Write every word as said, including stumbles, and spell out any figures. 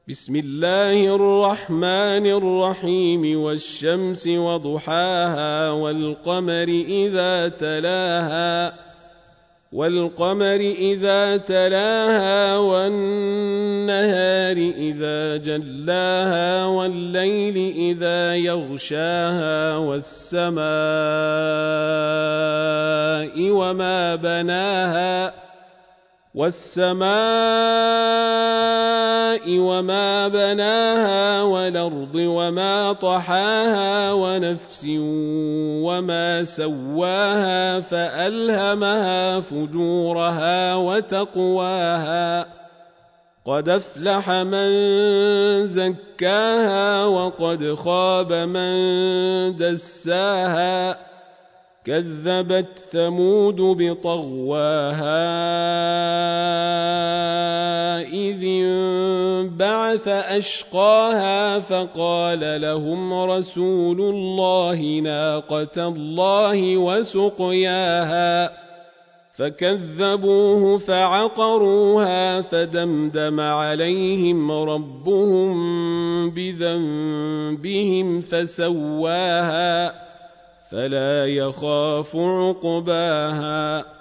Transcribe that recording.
بسم الله الرحمن الرحيم والشمس وضحاها والقمر إذا تلاها والقمر إذا تلاها والنهار إذا جلاها والليل إذا يغشاها والسماء وما بناها والسماء وما بناها والأرض وما طحاها ونفس وما سواها فألهمها فجورها وتقواها قد أفلح من زكاها وقد خاب من دساها كذبت ثمود بطغواها إذ انبعث أشقاها فقال لهم رسول الله ناقة الله وسقياها فكذبوه فعقروها فدمدم عليهم ربهم بذنبهم فسواها فلا يخاف عقباها